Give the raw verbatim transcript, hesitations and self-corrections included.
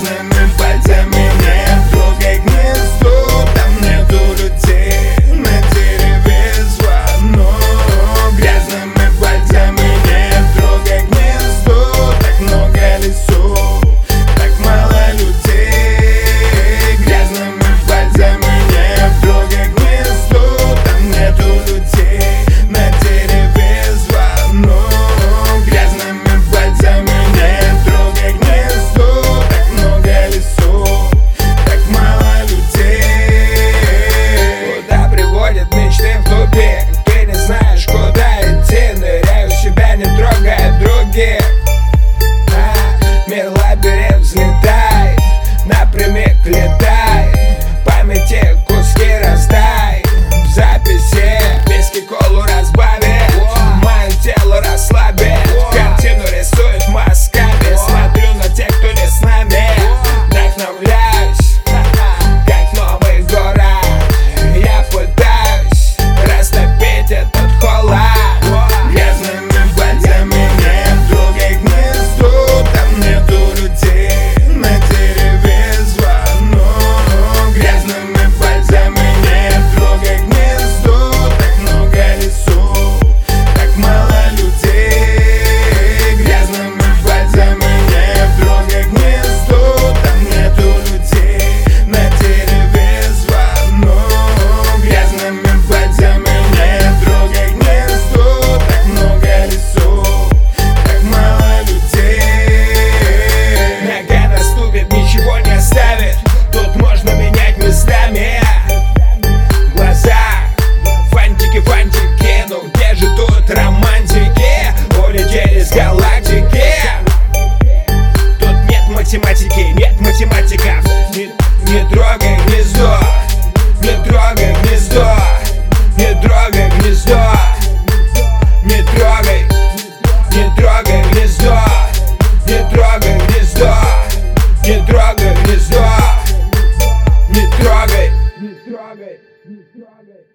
грязными пальцами не трогай гнездо, там нету людей, на дереве звонок. Грязными пальцами не трогай гнездо, так много лесов, так мало людей. Грязными пальцами не трогай гнездо, там нету людей, на дереве звонок. Грязными пальцами не трогай гнездо, так много лесов, так мало людей. Куда приводят мечты в тупик? Ты не знаешь, куда идти, ныряй в себя, не трогай других. А, мир лабиринт, взлетай, напрямик летай, памяти куски раздай, в записи виски колу разбави, мое тело расслаби, картину рисует мазками, смотрю на тех, кто не с нами, вдохновляюсь, как новый город, я пытаюсь растопить этот холод. Грязными пальцами не трогай гнездо, там нету людей, на дереве звонок. Грязными пальцами не трогай гнездо, так много лесов, так мало людей. Грязными пальцами не трогай гнездо, там нету людей, на дереве звонок. Грязными пальцами не трогай гнездо, так много лесов, так мало людей. Нога наступит, ничего не оставит, тут можно менять местами. Глаза, фантики, фантики, ну где же тут романтики? Улетели с галактики. Тут нет математики, нет математиков. Не, не трогай гнездо, не трогай гнездо, не трогай гнездо, не трогай, не трогай гнездо, не трогай гнездо, не трогай гнездо, не трогай, не трогай, не трогай.